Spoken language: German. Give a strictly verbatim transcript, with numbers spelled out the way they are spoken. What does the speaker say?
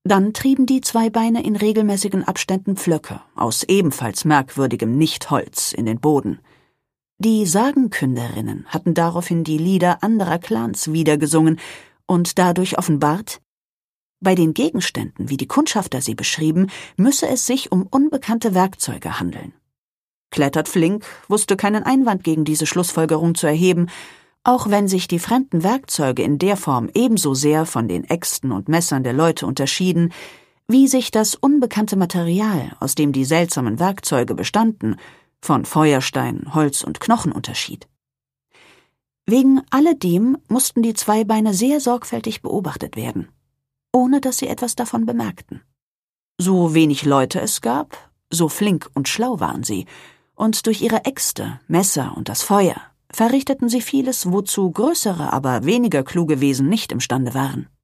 Dann trieben die Zweibeiner in regelmäßigen Abständen Pflöcke aus ebenfalls merkwürdigem Nichtholz in den Boden. Die Sagenkünderinnen hatten daraufhin die Lieder anderer Clans wiedergesungen und dadurch offenbart: Bei den Gegenständen, wie die Kundschafter sie beschrieben, müsse es sich um unbekannte Werkzeuge handeln. Klettert Flink wusste keinen Einwand gegen diese Schlussfolgerung zu erheben, auch wenn sich die fremden Werkzeuge in der Form ebenso sehr von den Äxten und Messern der Leute unterschieden, wie sich das unbekannte Material, aus dem die seltsamen Werkzeuge bestanden, von Feuerstein, Holz und Knochen unterschied. Wegen alledem mussten die Zweibeiner sehr sorgfältig beobachtet werden, ohne dass sie etwas davon bemerkten. So wenig Leute es gab, so flink und schlau waren sie, und durch ihre Äxte, Messer und das Feuer verrichteten sie vieles, wozu größere, aber weniger kluge Wesen nicht imstande waren.